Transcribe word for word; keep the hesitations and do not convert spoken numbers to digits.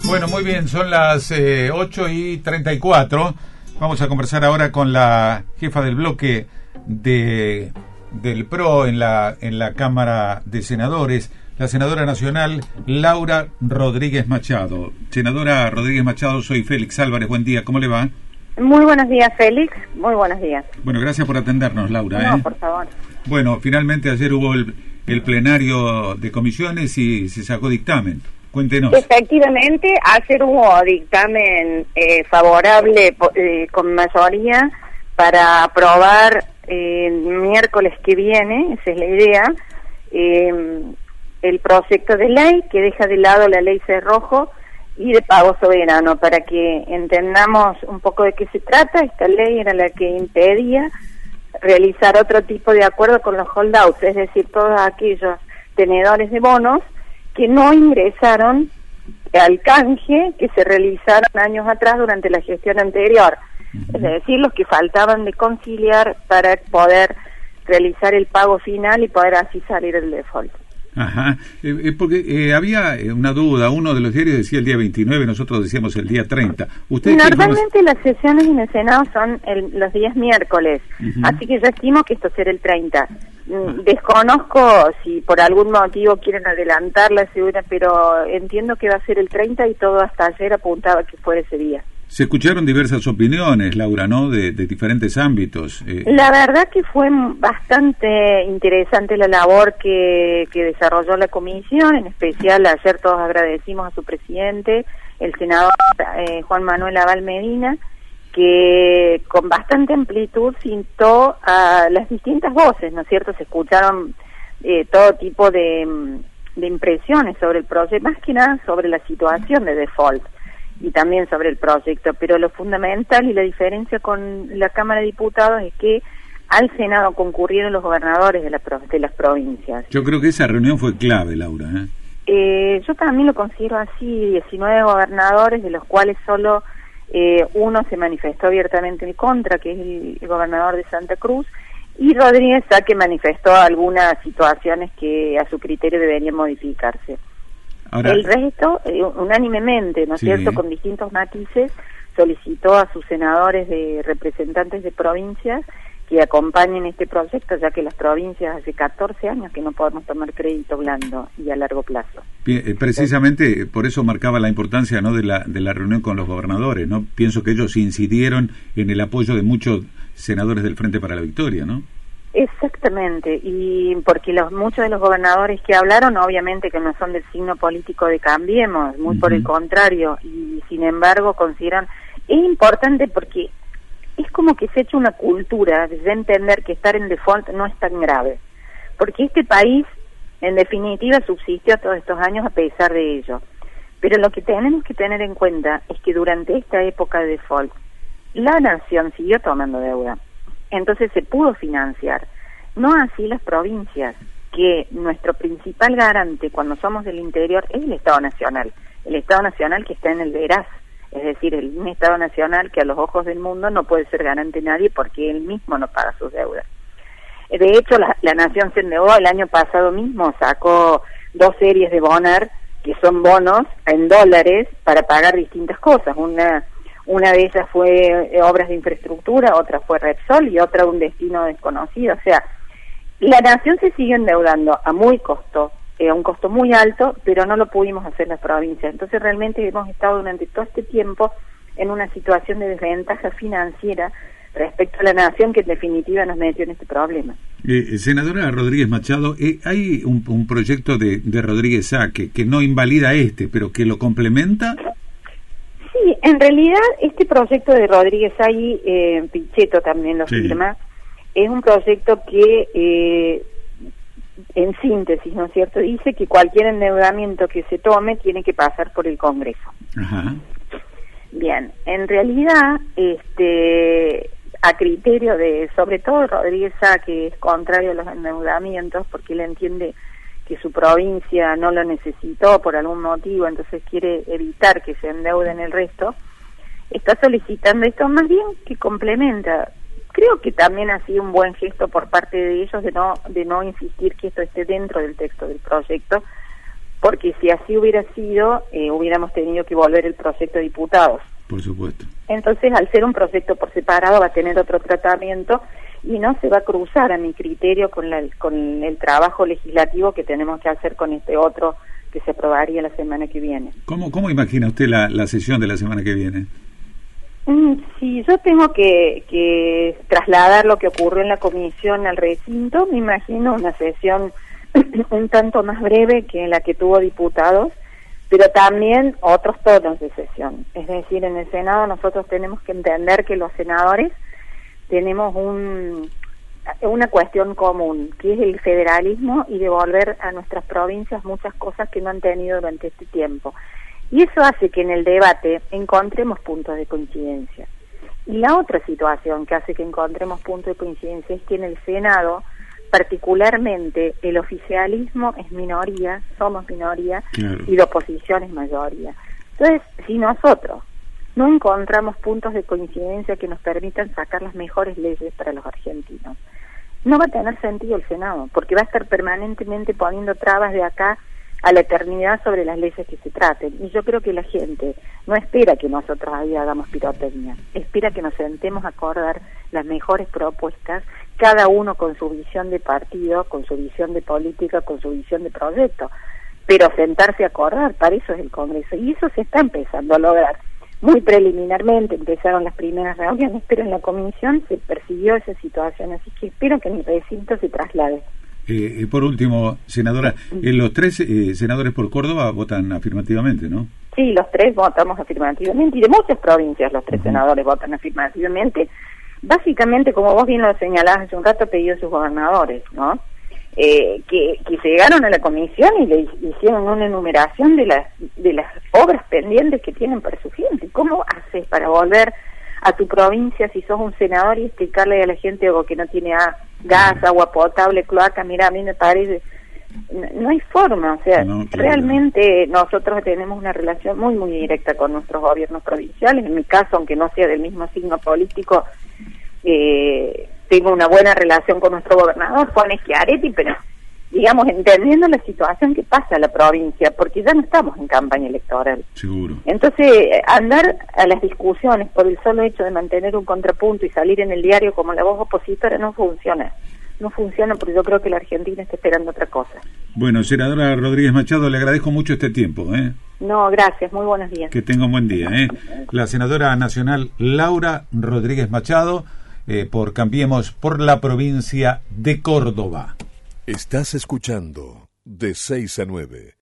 Bueno, muy bien, son las eh, ocho y treinta y cuatro. Vamos a conversar ahora con la jefa del bloque de del P R O en la, en la Cámara de Senadores, la senadora nacional Laura Rodríguez Machado. Senadora Rodríguez Machado, soy Félix Álvarez, buen día, ¿cómo le va? Muy buenos días, Félix, muy buenos días. Bueno, gracias por atendernos, Laura. No, ¿eh? por favor. Bueno, finalmente ayer hubo el, el plenario de comisiones y se sacó dictamen. Cuéntenos. Efectivamente, ayer hubo dictamen eh, favorable eh, con mayoría para aprobar eh, el miércoles que viene, esa es la idea, eh, el proyecto de ley que deja de lado la ley Cerrojo y de pago soberano, para que entendamos un poco de qué se trata. Esta ley era la que impedía realizar otro tipo de acuerdo con los holdouts, es decir, todos aquellos tenedores de bonos que no ingresaron al canje que se realizaron años atrás durante la gestión anterior, uh-huh. Es decir, los que faltaban de conciliar para poder realizar el pago final y poder así salir del default. Ajá, eh, porque eh, había una duda, uno de los diarios decía el día veintinueve, nosotros decíamos el día treinta. ¿Usted Normalmente las sesiones en el Senado son el, los días miércoles, uh-huh. Así que yo estimo que esto será el treinta. Uh-huh. Desconozco si por algún motivo quieren adelantar la segura, pero entiendo que va a ser el treinta y todo hasta ayer apuntaba que fuera ese día. Se escucharon diversas opiniones, Laura, ¿no? De, de diferentes ámbitos. Eh. La verdad que fue bastante interesante la labor que, que desarrolló la comisión, en especial ayer todos agradecimos a su presidente, el senador eh, Juan Manuel Aval Medina, que con bastante amplitud citó a las distintas voces, ¿no es cierto? Se escucharon eh, todo tipo de, de impresiones sobre el proyecto, más que nada sobre la situación de default y también sobre el proyecto, pero lo fundamental y la diferencia con la Cámara de Diputados es que al Senado concurrieron los gobernadores de, la, de las provincias. Yo creo que esa reunión fue clave, Laura. ¿eh? Eh, yo también lo considero así, diecinueve gobernadores, de los cuales solo eh, uno se manifestó abiertamente en contra, que es el, el gobernador de Santa Cruz, y Rodríguez Sá, que manifestó algunas situaciones que a su criterio deberían modificarse. Ahora, el resto, eh, unánimemente, ¿no es sí. cierto?, con distintos matices, solicitó a sus senadores de representantes de provincias que acompañen este proyecto, ya que las provincias hace catorce años que no podemos tomar crédito blando y a largo plazo. Bien, eh, precisamente por eso marcaba la importancia, ¿no?, de la de la reunión con los gobernadores, ¿no? Pienso que ellos incidieron en el apoyo de muchos senadores del Frente para la Victoria, ¿no? Exactamente, y porque los muchos de los gobernadores que hablaron, obviamente que no son del signo político de Cambiemos, muy uh-huh. por el contrario, y sin embargo consideran, es importante porque es como que se ha hecho una cultura de entender que estar en default no es tan grave, porque este país en definitiva subsistió todos estos años a pesar de ello, pero lo que tenemos que tener en cuenta es que durante esta época de default la nación siguió tomando deuda. Entonces se pudo financiar, no así las provincias, que nuestro principal garante cuando somos del interior es el Estado Nacional, el Estado Nacional que está en el veraz, es decir, el, un Estado Nacional que a los ojos del mundo no puede ser garante nadie porque él mismo no paga sus deudas. De hecho, la, la Nación se endeudó el año pasado mismo, sacó dos series de bonar, que son bonos en dólares, para pagar distintas cosas, una... Una de ellas fue obras de infraestructura, otra fue Repsol y otra un destino desconocido. O sea, la nación se sigue endeudando a muy costo, eh, a un costo muy alto, pero no lo pudimos hacer las provincias. Entonces realmente hemos estado durante todo este tiempo en una situación de desventaja financiera respecto a la nación que en definitiva nos metió en este problema. Eh, senadora Rodríguez Machado, eh, hay un, un proyecto de, de Rodríguez Sá que, que no invalida este, pero que lo complementa. Sí, en realidad este proyecto de Rodríguez ahí, eh, Pichetto también lo sí. firma, es un proyecto que, eh, en síntesis, ¿no es cierto?, dice que cualquier endeudamiento que se tome tiene que pasar por el Congreso. Ajá. Bien, en realidad, este, a criterio de, sobre todo Rodríguez Sá, que es contrario a los endeudamientos, porque él entiende que su provincia no lo necesitó por algún motivo, entonces quiere evitar que se endeuden el resto, está solicitando esto más bien que complementa. Creo que también ha sido un buen gesto por parte de ellos de no de no insistir que esto esté dentro del texto del proyecto, porque si así hubiera sido, eh, hubiéramos tenido que volver el proyecto de diputados. Por supuesto. Entonces, al ser un proyecto por separado, va a tener otro tratamiento y no se va a cruzar, a mi criterio, con, la, con el trabajo legislativo que tenemos que hacer con este otro que se aprobaría la semana que viene. ¿Cómo, cómo imagina usted la, la sesión de la semana que viene? Mm, si yo tengo que, que trasladar lo que ocurrió en la comisión al recinto, me imagino una sesión un tanto más breve que la que tuvo diputados, pero también otros tonos de sesión. Es decir, en el Senado nosotros tenemos que entender que los senadores tenemos un, una cuestión común, que es el federalismo y devolver a nuestras provincias muchas cosas que no han tenido durante este tiempo. Y eso hace que en el debate encontremos puntos de coincidencia. Y la otra situación que hace que encontremos puntos de coincidencia es que en el Senado, particularmente, el oficialismo es minoría, somos minoría, claro, y la oposición es mayoría. Entonces, si nosotros no encontramos puntos de coincidencia que nos permitan sacar las mejores leyes para los argentinos, no va a tener sentido el Senado, porque va a estar permanentemente poniendo trabas de acá a la eternidad sobre las leyes que se traten. Y yo creo que la gente no espera que nosotros ahí hagamos pirotecnia, espera que nos sentemos a acordar las mejores propuestas, cada uno con su visión de partido, con su visión de política, con su visión de proyecto, pero sentarse a acordar, para eso es el Congreso, y eso se está empezando a lograr. Muy preliminarmente empezaron las primeras reuniones, pero en la comisión se persiguió esa situación, así que espero que en el recinto se traslade. Eh, por último, senadora, eh, los tres eh, senadores por Córdoba votan afirmativamente, ¿no? Sí, los tres votamos afirmativamente, y de muchas provincias los tres uh-huh. senadores votan afirmativamente. Básicamente, como vos bien lo señalabas hace un rato, pedido a sus gobernadores, ¿no? Eh, que, que llegaron a la comisión y le hicieron una enumeración de las de las obras pendientes que tienen para su gente. ¿Cómo haces para volver a tu provincia si sos un senador y explicarle a la gente algo que no tiene a, gas, agua potable, cloaca? Mira, a mí me parece, no, no hay forma, o sea, no, claro, realmente nosotros tenemos una relación muy muy directa con nuestros gobiernos provinciales. En mi caso, aunque no sea del mismo signo político, eh, tengo una buena relación con nuestro gobernador, Juan Schiaretti, pero digamos, entendiendo la situación que pasa en la provincia, porque ya no estamos en campaña electoral. Seguro. Entonces, andar a las discusiones por el solo hecho de mantener un contrapunto y salir en el diario como la voz opositora no funciona. No funciona porque yo creo que la Argentina está esperando otra cosa. Bueno, senadora Rodríguez Machado, le agradezco mucho este tiempo, ¿eh? No, gracias, muy buenos días. Que tenga un buen día, ¿eh? La senadora nacional Laura Rodríguez Machado, eh, por Cambiemos por la provincia de Córdoba. Estás escuchando de seis a nueve